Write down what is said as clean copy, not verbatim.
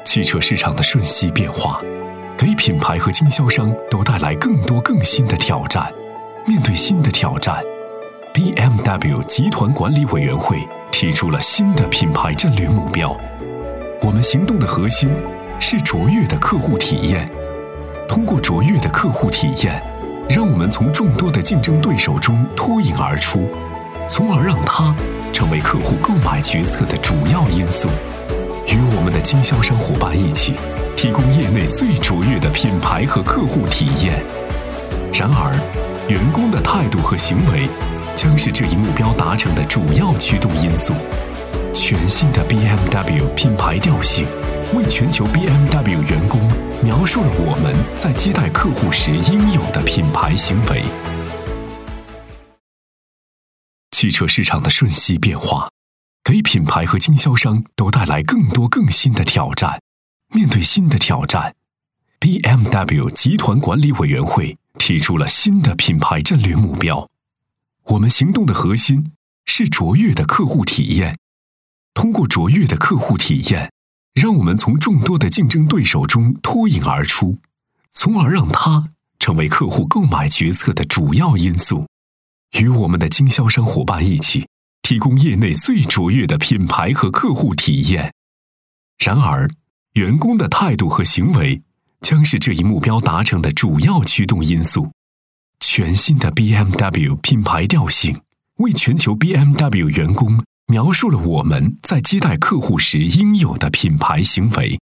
汽车市场的瞬息变化，给品牌和经销商都带来更多更新的挑战。面对新的挑战， BMW 集团管理委员会提出了新的品牌战略目标。我们行动的核心是卓越的客户体验。通过卓越的客户体验，让我们从众多的竞争对手中脱颖而出，从而让它成为客户购买决策的主要因素。与我们的经销商伙伴一起，提供业内最卓越的品牌和客户体验。然而，员工的态度和行为将是这一目标达成的主要驱动因素。全新的 BMW 品牌调性为全球 BMW 员工描述了我们在接待客户时应有的品牌行为。汽车市场的瞬息变化，给品牌和经销商都带来更多更新的挑战。面对新的挑战， BMW 集团管理委员会提出了新的品牌战略目标。我们行动的核心是卓越的客户体验。通过卓越的客户体验，让我们从众多的竞争对手中脱颖而出，从而让它成为客户购买决策的主要因素。与我们的经销商伙伴一起，提供业内最卓越的品牌和客户体验。然而，员工的态度和行为将是这一目标达成的主要驱动因素。全新的 BMW 品牌调性为全球 BMW 员工描述了我们在接待客户时应有的品牌行为。